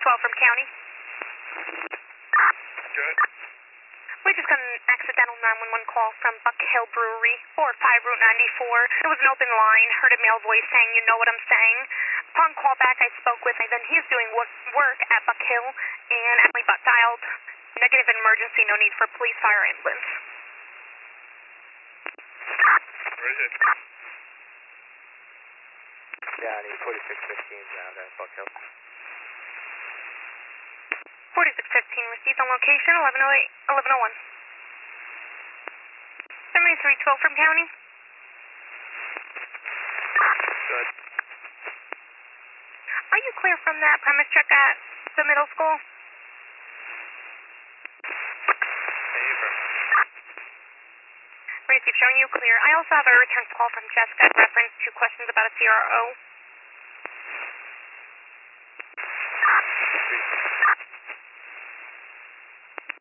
312 from county. Good. We just got an accidental 911 call from Buck Hill Brewery, 45 Route 94. It was an open line, heard a male voice saying, "You know what I'm saying." Upon callback, I spoke with him, then he's doing work at Buck Hill, and actually dialed negative emergency, no need for police, fire, ambulance. Where is it? Yeah, I need 4615 down at Buck Hill. 4615 received on location, 1108, 1101. 7312 from county. Good. Are you clear from that premise check at the middle school? Receive showing you clear. I also have a return call from Jessica in reference to questions about a CRO.